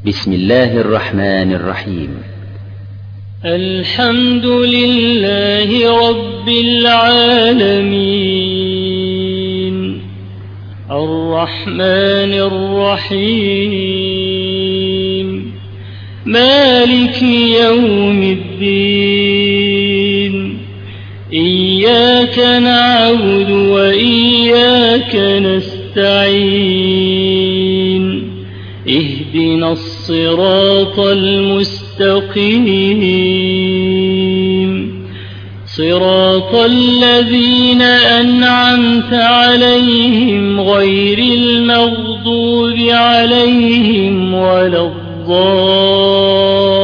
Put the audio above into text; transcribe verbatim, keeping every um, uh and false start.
بسم الله الرحمن الرحيم. الحمد لله رب العالمين الرحمن الرحيم مالك يوم الدين إياك نعبد وإياك نستعين اهدنا الصراط المستقيم صراط الذين أنعمت عليهم غير المغضوب عليهم ولا الضالين